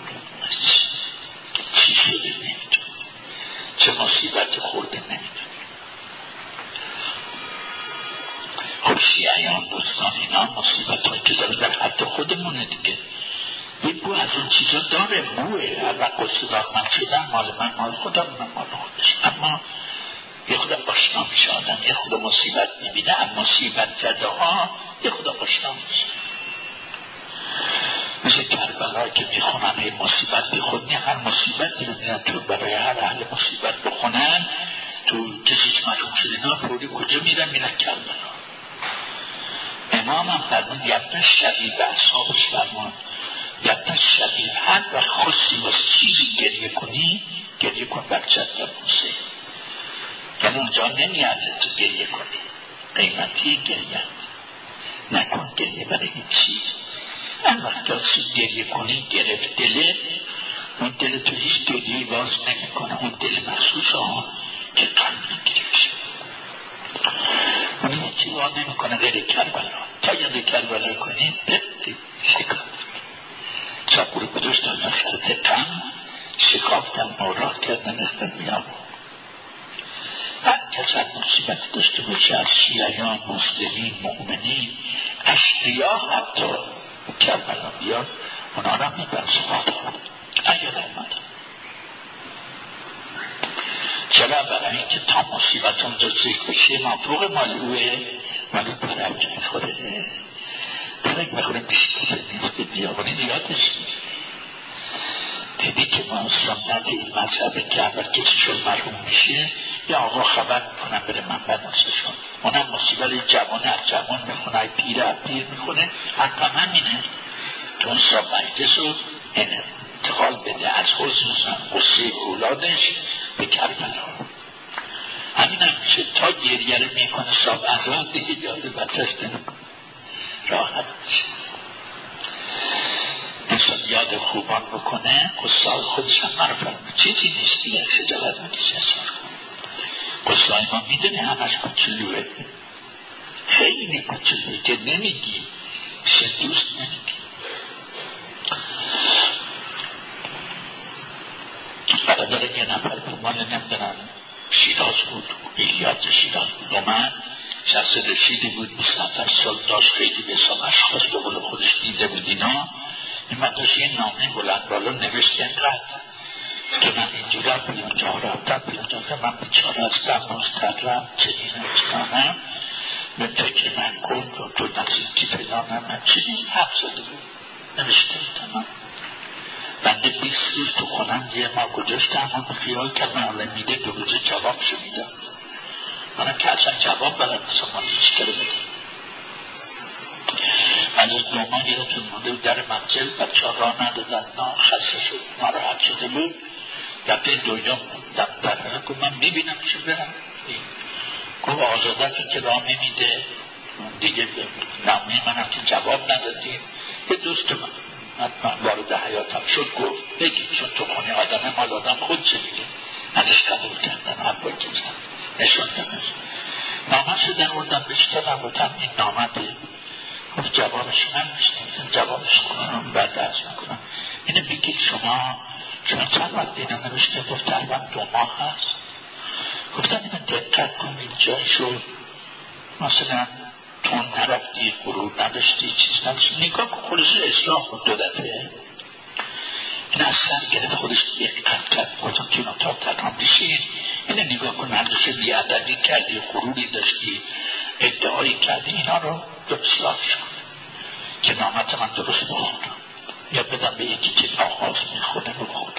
چی شده نمیدون، چه مصیبت خورده نمیدون. خب شیعیان دوستان اینا مصیبت هایی که داره در حد خودمونه دیگه، یه بو از اون چیزا داره، بوه هر وقت قصدار من شدن مال من مال خودم من مال خودش، اما یه خودم آشنا میشه آدم، یه خودم مصیبت میبینه، اما مصیبت زده ها یه خودم آشنا میشه. مثل کربلا که میخونن یه مصیبت بخونی، هر مصیبتی رو میرن تو برای هر اهل مصیبت بخونن تو کسیش معلوم شده اینا پوری کجا میرن کربلا. امام هم فرمون یبن شبیه به اصحابش فرمون یبن شبیه هر وقت خواستی واسه چیزی گریه کنی گریه کن برچت در موسیقی، یعنی اونجا نمیارزه تو گریه کنی، قیمتی گریه نکن گریه برای این چیز. هر وقت داستی گریه کنی گرفت دله، اون دل تو هیچ گریه باز نمی کنه، اون دل محسوس ها که قلب نگریشه اون هیچی باز نمی کنه غیر کربلا. تا یاد کربلا کنی بدی شکافت چاپور بدوشتن مسئلت قم شکافتن نوراه کردن اختر میام. هر کس هر مصیبت داشته باشه از شیعیان، مسلمین، مؤمنین، اشقیا حتی کربلا بیاد اونا را میبرسه اگر آمدن. چرا؟ برای اینکه تا مصیبت اونجا ذکر بشه مفروغ مالوه مالو پرک میخوره، پرک میخوره بیشتره میفته بیابانی یادش دیدی که ما سنت این مذهب که اول کسی شد مرحوم میشه یا آقا خبر میکنن بره منبر نفسشون، اونم مصیبت جوانه از جوان میخونه، پیر از پیر میخونه، حقا همینه که اون سا مجلس رو انتقال بده از حسن قصه اولادش به کربلا. همین هم میشه تا گریه رو میکنه صاحب ازاد دیگه یاد بچهش نمیکنه، راحت میشه. انسان یاد خوبان بکنه قصه خودش هم معرفت چیزی نیست دیگه خجالت میکشه انسان قصه ما میدونه همش کوچولوه خیلی کوچولوه که نمیگی پیش دوست نمیگی برادر یه نفر بود مال نمیدونم شیراز بود ایلیات شیراز بود و من شخص رشیدی بود 20 سال داشت خیلی به حساب اشخاص به قول خودش دیده بود اینا این من داشت یه نامه بلند بالا نوشت اینقدر که من اینجورا پیانجا رفتم پیانجا من بیچاره هستم مستقرم چنینم به فکر من کن تو نزدیکی فلانم من چنین حرف زده بود نوشته بودم بنده 20 روز تو خونم یه ما گذاشتم و خیال کرد من حالا میده 2 روزه جوابشو میدم منم که اصلا جواب بلد نیستم من هیچ کرده بدم از 2 ماه یادتون مونده در منزل بچه ها راه ندادن خسته شد ناراحت شده بود دفعه دوم دفتر گفت من میبینم چه برم گفت آزادتون که راه نمیده دیگه نامه منم که جواب ندادیم یه دوست من وارد حیاتم شد گفت بگید چون تو خونه آدم مال آدم خود چه میگه ازش قبول کردم حرفایی که زن نشوندم نامه شو در اردم بشترم بودم این نامه به گفت جوابش من میشنیدم جوابش کنم بعد درس میکنم اینه بگید شما چند وقت اینو نوشته گفت تقریبا 2 ماه هست گفتم اینو دقت کنید جایشو مثلا تون نرفتی غرور نداشتی چیز نداشتی نگاه کن خودش اصلاح کن 2 دفعه این از سر گرفت خودش دقت کرد گفتم تو این اتاق تنها بشین اینه نگاه کن هردوشه بیادبی کردی غروری داشتی ادعایی کردی اینا رو اصلاح شد که نامت من درست بخونم یا بدم به یکی که آغاز میخونه بخونم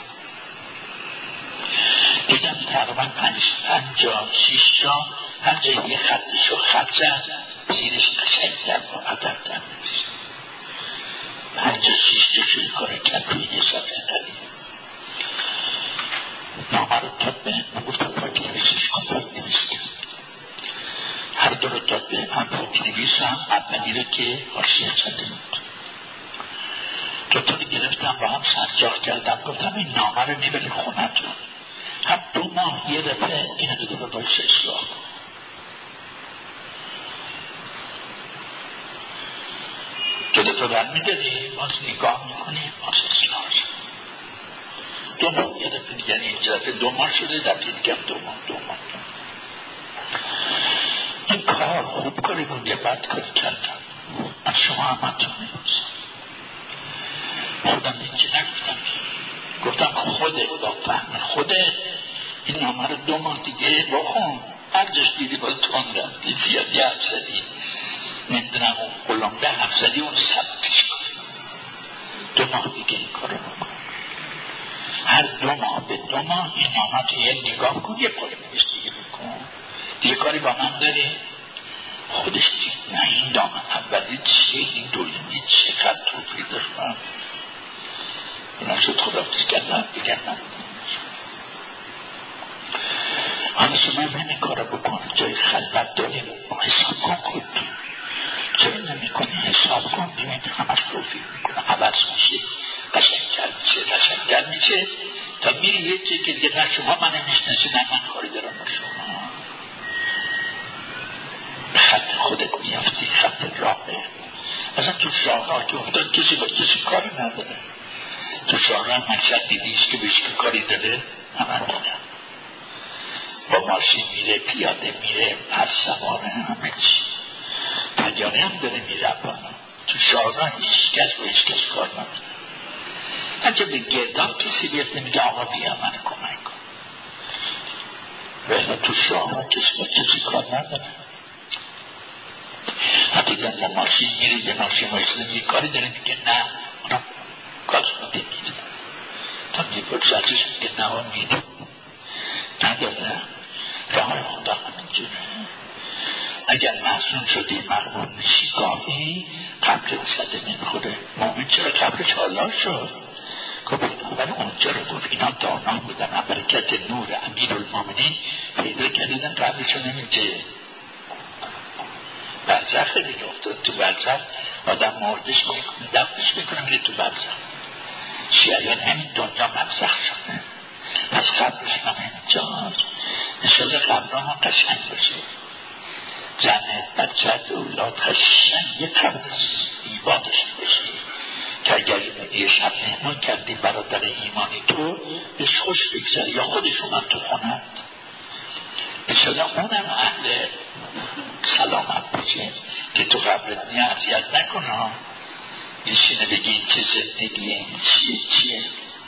دیدم تقریبا 56 جا هر جایی یه خطشو خط زد زیرش قشنگ‌تر با ادب‌تر نوشت 56 جا شروع کار کرد توی یه صفحه قدیم نامه رو داد به من گفتم پاک نویسش کن پاک نویسم هر 2 رو داد به من پاک نویسم اولی رو که حاشیه زده بود 2 تا رو گرفتم با هم سرجاق کردم گفتم این نامه رو میبری خونتون هم 2 ماه یه دفعه اینو دیگه به باعث اصلاح کن تو دفعه برمیداری باز نگاه میکنی باز اصلاح شد 2 ماه یه دفعه دیگه اینجا دفعه 2 ماه شده دفعه دیگه 2 ماه این کار خوب کاری بود یه بد کاری کردم از شما همتون میرسم خودم اینجا نگفتم گفتم خودت با فهم خودت این نامه رو 2 ماه دیگه بخون هر جاش دیدی باید تون رفتی زیادی حرف زدی نمیدونم اون قلمبه حرف زدی اون سبکش کن 2 ماه دیگه این کار رو بکن هر 2 ماه به 2 ماه این نامه تو یه نگاه کن یه کاری بایست دیگه بکن یه کاری با من داری خودش دید نه این نامه اولی چیه این دویمی چقدر توفیق داشت اینا شد خدافتش کردم دیگر نبودم حالا شما نمی کار بکن جای خلوت داریم حساب کن خود چرا نمی کنی حساب کن ببین همش توفیق میکنه عوض میشه قشنگتر میشه تا میری یه چیزی که دیگه نه شما من نمیشنسی نه من کاری دارم با شما خط خودت میافتی خط راهه اصلا تو شاهراه که افتاد کسی با کسی کاری نداره تو شاهراه مشهد دیدیش که بهش که کاری داره همه دیدم با ماشین میره پیاده میره پس سواره همه چی تجاره هم داره میره تو شاهراه هیچ کس با هیچ کس کار نداره حتی به گردان کسی بیفته میگه آقا بیا من کمک کن ولی تو شاهراه کسی با کسی کار نداره حتی در با ماشین میره یه ماشین وایسته یه کاری داره میگه نه اونم گاز بوده میده تا میپرساتش میگه نه و میده نداره راه خدا همینجوره اگر محسون شدی مغمون میشی گاهی قبر صده نمیخوره مومن چرا قبرش حالا شد گفت ولی اونجا رو گفت اینا دانا بودن برکت نور امیر المومنین پیدا کردیدن قبرشو نمیجه برزخ دیگه افتاد تو برزخ آدم مردش میکنه دفنش میکنه میره تو برزخ شیعیان همین دنیا مبزخ شده، پس قبرشون هم همینجاست. انشالله قبران هم قشنگ باشه، زنه بچه اولاد قشنگ یه قبر زیبا داشته باشه که اگر یه شب مهمان کردی برادر ایمانی تو بهش خوش بگذاره یا خودش اومد تو خونت، انشالله اونم اهل سلامت باشه که تو قبرت اذیت نکنه، بشینه بگی این چه زندگیه، این چیه.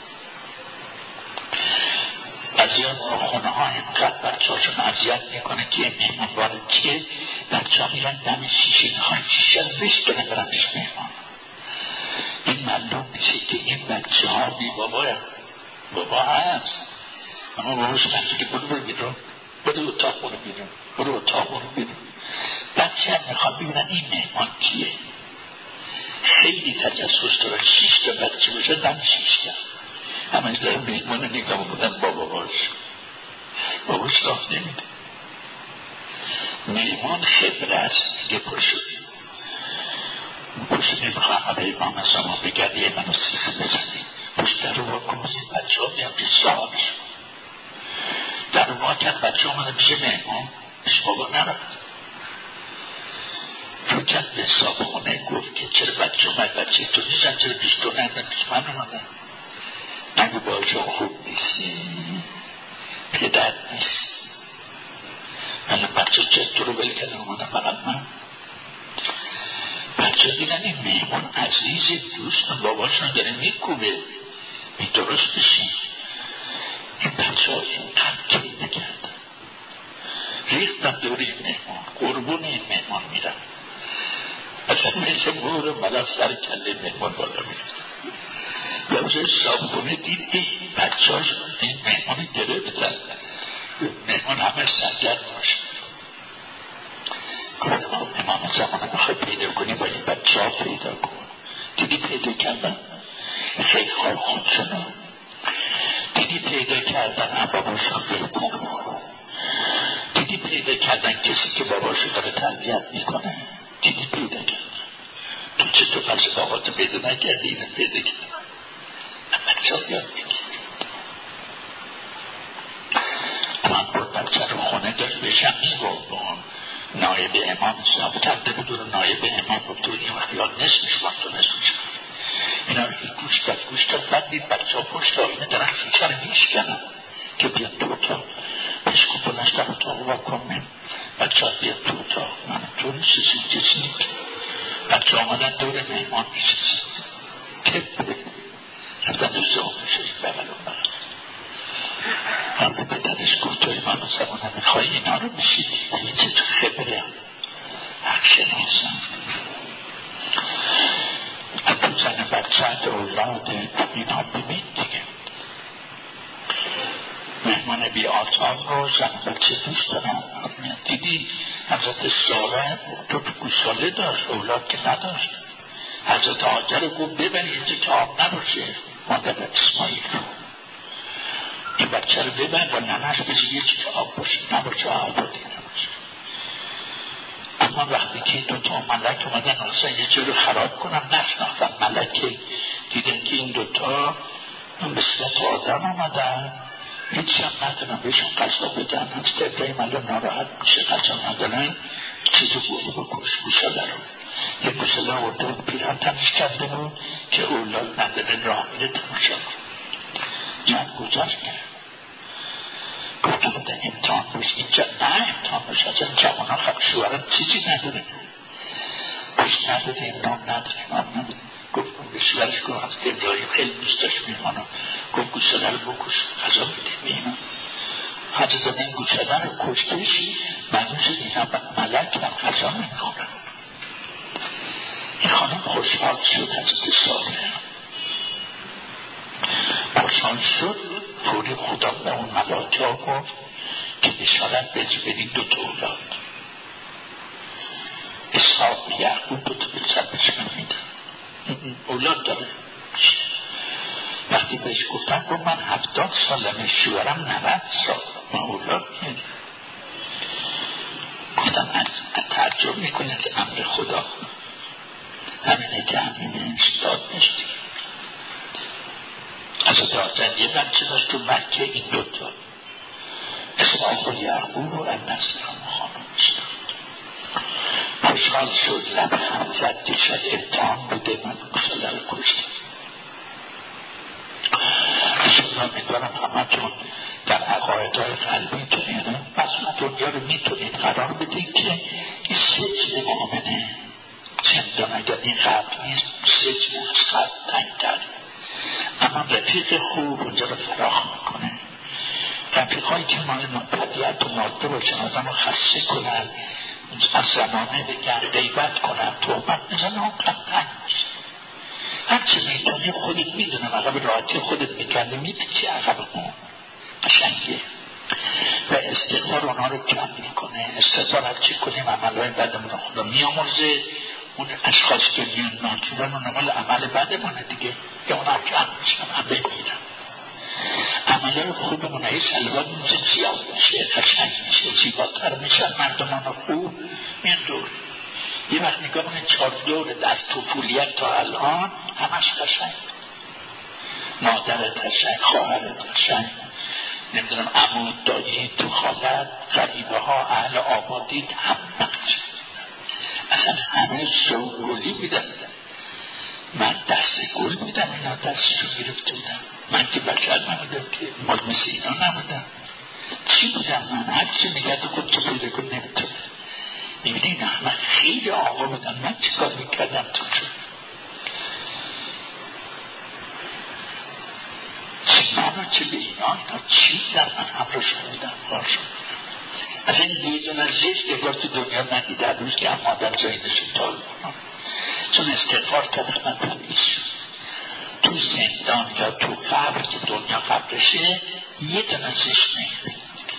بعضی ها خونه ها اینقدر بچه هاشون اذیت میکنه که مهمان وارد که بچه ها میرن دم شیشه، میخواین شیشه رو بشکنه برن پیش مهمان. این معلوم میشه که این بچه ها بی بابا هست، اما باباش بچه که برو بیرون، برو اتاق برو بیرون. بچه هم میخواد ببینن این مهمان کیه. خیلی تجسس دارن، 6 تا بچه باشه دم شیشه همه داره مهمان نگاه بودن باباش راه نمیده. مهمان خبره است دیگه پرشد نمیخواه همه امام زمان بگرد یه منو سیخ بزنی پشت در رو واکن بزید بچه ها میام پیش صاحبش در رو واکن بچه ها مده پیش مهمان پیش بابا نرد تو کن به صاحبانه گفت که چرا بچه ها بچه تو نیستن، چرا پیش تو نردن پیش من اومدن، نگو باشا خوب نیستی پدر نیست ولی بچه چه تو رو بل کرده اومده فقط من. بچه دیدن این مهمان عزیز دوست باباشون داره میکوبه می درست بشین. این بچه ها اینقدر کی نکردن ریختن دور این مهمان، قربون این مهمان میرن، اصلا میشه مور ملک سر کله مهمان بالا میرن. یه صابونه دید این بچه هاش این مهمان گرفتن، مهمان همه سرگرد باشه. امام زمان بخوای پیدا کنی با این بچه ها پیدا کن. دیدی پیدا کردن خیلی خود شدن، دیدی پیدا کردن باباشون بکن، دیدی پیدا کردن کسی که باباشون داره تربیت میکنه، دیدی پیدا کردن. تو چطور پس باباتو پیدا نکردی اینو پیدا کردن. بچه ها یاد بگیر. من بود بچه رو خونه داشت بشم میگفت نایب امام حساب کرده بود و نایب امام بود تو این وقت یاد نسمش بود تو نسمش اینا رو گوش داد بعد دید بچه ها پشت آینه دارن شیشه رو میشکنن که بیاد تو اتاق پیش کپنش در اتاق واکنم بچه ها بیاد تو اتاق من تو نیستی کسی نیست. بچه ها آمدن دور مهمان میشیست که رفتن دوست آمشه بغل و بغل فرد پدرش گفت تو ایمان زمانه میخوایی اینا رو بشیدی این چه تو خبره حق شنیزم تو زن بچه اولاد اینا ببین دیگه مهمان بی آتان رو زن بچه دوست دارم. دیدی حضرت ساره تو گوساله داشت اولاد که نداشت، حضرت هاجر گفت ببری اینجا که آب نباشه مادر اسماعیل رو این بچه رو ببر با ننش بشه یه چی که آب باشه نباشه آب بودی نباشه. اما وقتی که دوتا ملک اومدن اصلا یه جا رو خراب کنم نشناختن ملکه دیدن که این دوتا به صورت آدم آمدن هیچ هم ندارن بهشون قضا بدن. حضرت ابراهیم الان ناراحت میشه قضا ندارن چیزو بوده بکش گوساله رو یه گوساله آورده بود پیران تمیز کرده بود که اولاد نداره راه میره تماشا جان گذاشت کرد گفتم بودن امتحان باش اینجا نه امتحان باش اصلا جوان ها خب شوهرم چیزی نداره پشت نداره امتحان نداره گفتم به شوهرش گفت حضرت ابراهیم خیلی دوست داشت میمانم گفت گوساله رو بکش غذا بده میمانم حضرت این گوساله رو کشتش معلوم شد اینا ملک هم غذا نمیخورن. این خانم خوشحال شد حضرت ساره خوشحال شد فوری خدا به اون ملاکه ها گفت که بشارت بدین دوتا اولاد اسحاق و یعقوب دوتا بلسبش من میدن اولاد داره. وقتی بهش گفتم گفت من 70 سالمه شوهرم 90 سال من اولاد میدن. گفتم تعجب میکنه از امر خدا همینه که همینه داد نشتی از دادن یه بچه داشت تو مکه، این دوتا اسحاق و یعقوب و النصر خانم شد. خوشحال شد، لبخند زد که شد امتحان بوده، من گساله رو کشتم. رسول الله میدارم همتون در عقایدهای قلبیتون یعنی مثلا دنیا رو میتونید قرار بدید که این سجن مؤمنه زندان، اگر این قبل نیست سجن از قبل تنگتر، اما رفیق خوب اونجا رو فراخ میکنه. رفیق هایی که مال طبیعت و ماده باشن، آدم رو خسته کنن، از زمانه بگن، غیبت کنن، تهمت میزنن، اون قبل تنگ میشه. هرچی میتونی خودت میدونم عقب راحتی خودت میکنه، میپیچی عقب اون قشنگه و استغفار اونا رو کم میکنه. استغفار هرچی کنیم عملهای بدمون رو خدا میامرزه. اون اشخاص که میان ناچورن اون عمل عمل بدمونه دیگه، یا اونا کم میشن، عبه میرن. عملهای خوبمونه ای سلوات میشه، زیاد میشه، قشنگ میشه، زیباتر میشن. مردمان خوب میان دور. یه وقت نگاه کنه 4 دور از طفولیت تا الان همش قشنگ، مادرت قشنگ، خواهرت قشنگ، نمیدونم عمود، دایی، تو خالت، غریبه ها، اهل آبادیت، همه قشنگ، اصلا همه شوق گلی میدن. من دست گل میدم، اینا دستشو گرفته بودم. من که بشر نبودم که، مال مثل اینا نبودم. چی بودم من؟ هرچی نگه تو کن تو پیدا کن نمیتونه. میبینی نه، من خیلی آقا بودم، من چی کار میکردم تو شد چه من چه به اینا چی در من همراش بودم باشم. از این یه دونه زشت اگر تو دنیا ندیده روز که هم مادر زاینشون دال بودم، چون استغفار کردم من تمیز شد. تو زندان یا تو قبر که دنیا قبرشه یه دونه زشت نگیده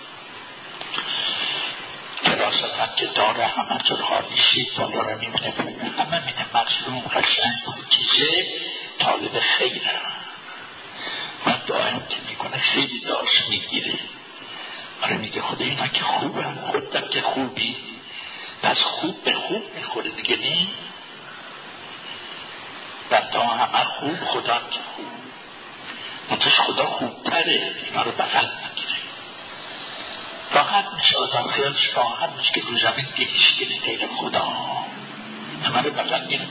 کلاست که داره همه طور حالی شید بالا رو میبینه، همه میده مظلوم قشنگ چیزه طالب خیره و دائم که میکنه خیلی داشت میگیره. آره میگه خدا اینا که خوبم، خودم که خوبی، پس خوب به خوب میخوره دیگه. نیم بنده ها همه خوب، خدا هم که خوب، منتش خدا خوبتره، اینا رو بغل میگیره. راحت میشه آدم، خیالش راحت میشه که رو زمین دیگیش گیره غیر خدا، همه رو بغل گیره.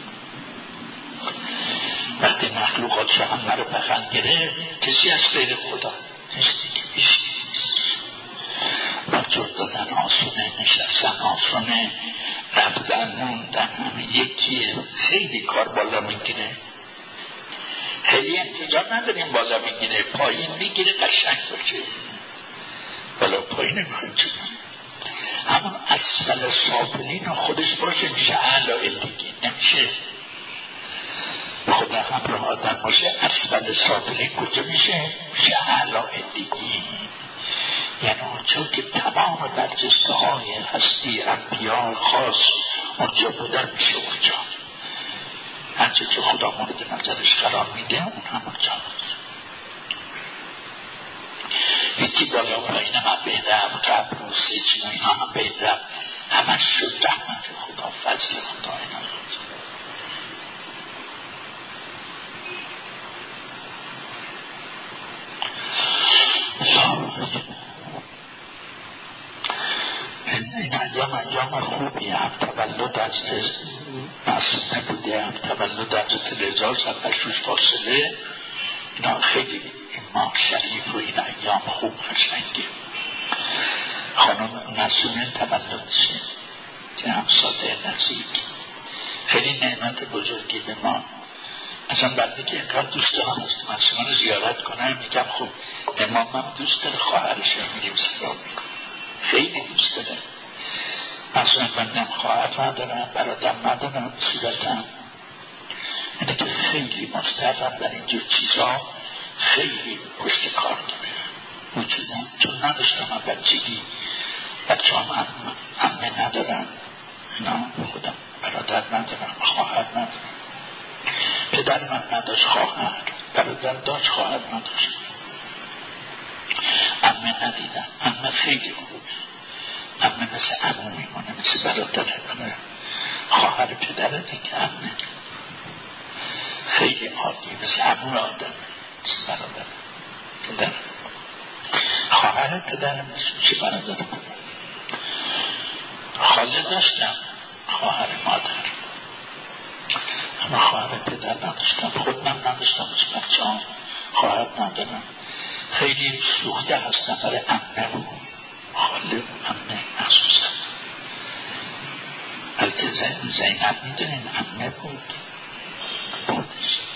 وقتی مخلوقات رو همه رو بغل گیره کسی از غیر خدا نیست دیگه، بیشتی نیست. رجوع دادن آسونه، نشستن آسونه، رفتن موندن همه یکیه. خیلی کار بالا میگیره، خیلی انتظار نداریم بالا میگیره، پایین میگیره قشنگ باشه. بالا پایین نمیخوایم چه کنیم، همون اسفل سافلین خودش باشه میشه اعلی الدگی، نمیشه خدا همراه آدم باشه. اسفل سافلین کجا میشه اعلی الدگی، یعنی اونجا که تمام برجسته های هستی انبیاء خاص اونجا بودن میشه. اونجا هرچه که خدا مورد نظرش قرار میده اون هم اونجا هیچی بالا پایین هم بین رفت، قبل و سجن و اینا هم بین رفت، همش شد رحمت خدا، فضل خدا. این ایام خوبی هم تولد حضرت معصومه بوده، هم تولد حضرت رضا سرپشوش فاصله، اینا خیلی ماه شریف و این ایام خوب قشنگه. خانم معصومه تولدشه که همساده نزدیک، خیلی نعمت بزرگی به ما. اصلا بعدی که اینقدر دوست دارم هست معصومه رو زیارت کنم، میگم خب امامم دوست داره خواهرش رو میگیم سلام میکنم، خیلی دوست داره. معصومه بندم خواهر ندارم، برادرم ندارم، صورتم اینه که خیلی مستحفم در اینجور چیزها، خیلی پشت کار داره وجودم، چون نداشتم من بچگی، بچه هم امه ندارم، اینا خودم برادر ندارم، خواهر ندارم، پدر من نداشت خواهر، برادر داشت خواهر نداشت، امه ندیدم. امه خیلی خوبه، امه مثل عمو میمونه، مثل برادره، خواهر پدره دیگه، امه خیلی عالی، مثل عمو آدم. برادر پدر خواهر پدرم چه برادر خاله داشتم خواهر مادر اما خواهر پدر نداشتم خودم نداشتم از بچه ها خواهر ندارم خیلی سوخته هستم برای عمه و خاله و عمه مخصوصا البته زینب میدونین عمه بودش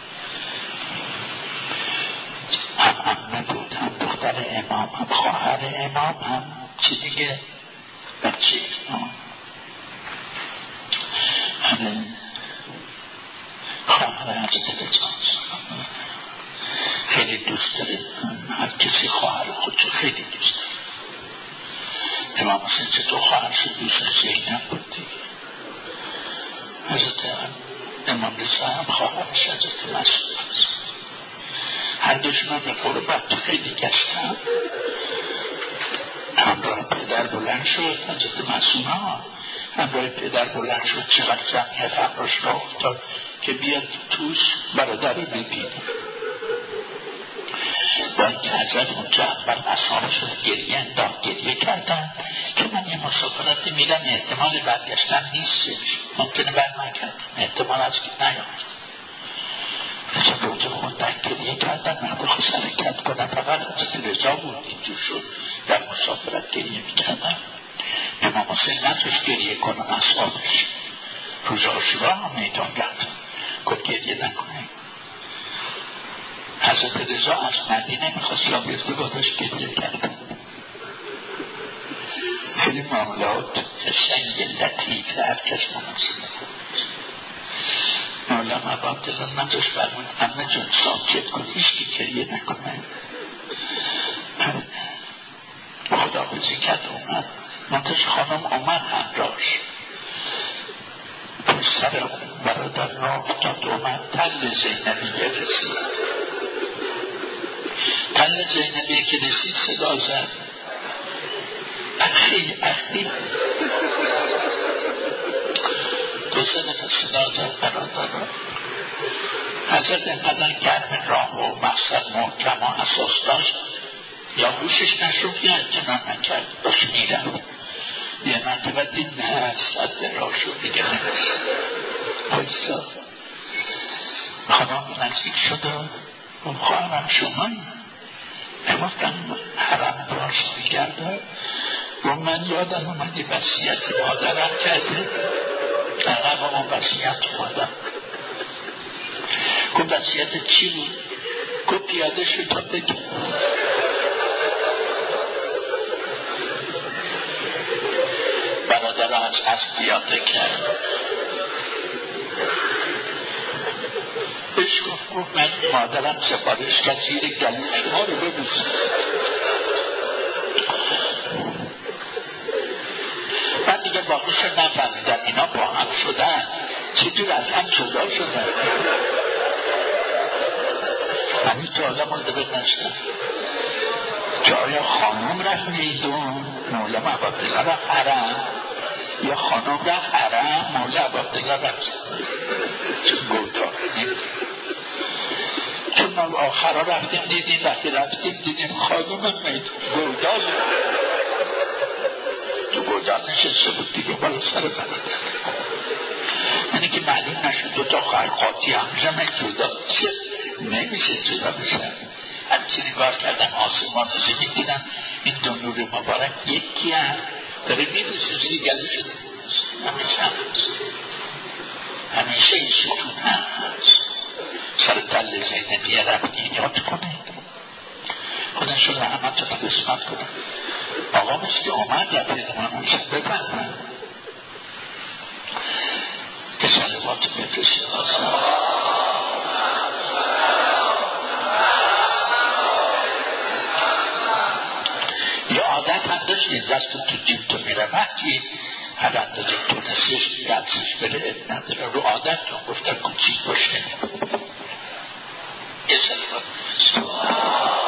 هم عمه بود هم دختر امام هم خواهر امام هم چی دیگه بچه خواهر حضرت رضا خیلی دوست داره هر کسی خواهر خودشو خیلی دوست داره امام حسین چطور خواهر شد دوست زینب بود دیگه حضرت امام رضا هم خواهرش حضرت مسعود هر دوشون به قربت خیلی گشتن همراه پدر بلند شد حضرت مسعود همراه پدر بلند شد چقدر جمعیت همراش را افتاد که بیاد توش برادر رو ببینه با اینکه حضرت اونجا اول اصحابش رو گریه کردن که من یه مسافرتی میرم احتمال برگشتن نیستش ممکنه برنگردم احتمال از که نیامد چون به اونجا خوندن گریه کردن وقتی خواست حرکت کنن فقط حضرت رضا بود اینجور شد در مسافرت گریه میکردن امام حسین نتوش گریه کنن اصحابش روز عاشورا هم میدان رفت گفت گریه نکنه حضرت رضا از مدینه میخواست را بیفته بادش گریه کرد خیلی معاملات قشنگ لطیف هر کس مناسبه مولانا عبدالله نداشت برمون همه جون ساکت کن هیچکی گریه نکنه خدا بزی کرد اومد منتش خانم اومد همراش پسر برادر را افتاد اومد تل زینبیه رسید تل زینبیه که رسید صدا زد اخی دو سه نفر صدا زد برادر را حضرت اینقدر گرم راه و مقصد محکم و اساس داشت یا گوشش نشد یا امتنان نکرد باش میرم یه مرتبه دید نه صد راه شد دیگه نمیشه بایستا خانم نزدیک شد و خواهرم شمایی نگفتم حرم باش میگرده و من یادم اومدی وصیت مادرم کرده عقب اون وصیت اومدم گفت وصیت چی بود؟ گفت پیاده شد تا بگم برادر از پیاده کرد بهش گفت من مادرم سفارش کرد زیر گلو شما رو ببوسید من دیگه باقیش رو نفهمیدم اینا با هم شدن چطور از هم جدا شدن همین تا آدم مردبت نشدن که آیا خانم رفت میدون مولا عبدالله رفت حرم یا خانم رفت حرم مولا عبدالله رفت چون گودار چون ما آخرها رفتیم دیدیم وقتی رفتیم دیدیم خانم میدون گودار تو گودار نشسته بود دیگه بالا سر برادر یعنی که معلوم نشد دو تا خواهر قاطی همیشه من جدا نمیشه جدا بشن همچه نگاه کردن آسمان زمین دیدن این دو نور مبارک یکی هم داره میبوسه زیر گلو شده همیشه این ستون هست سر تل زینبیه رفتین یاد کنه خودشون رحمت رو قسمت کنه آقا مثل اومد یا پیدمان شد بفرمن که صلوات بفرسته یه عادت هم داشتیم دستو تو جیب تو میره وقتی هر اندازه تونستش دستش بره نداره رو عادتتون گفتن کوچیک باشه یه صلوات بفرسته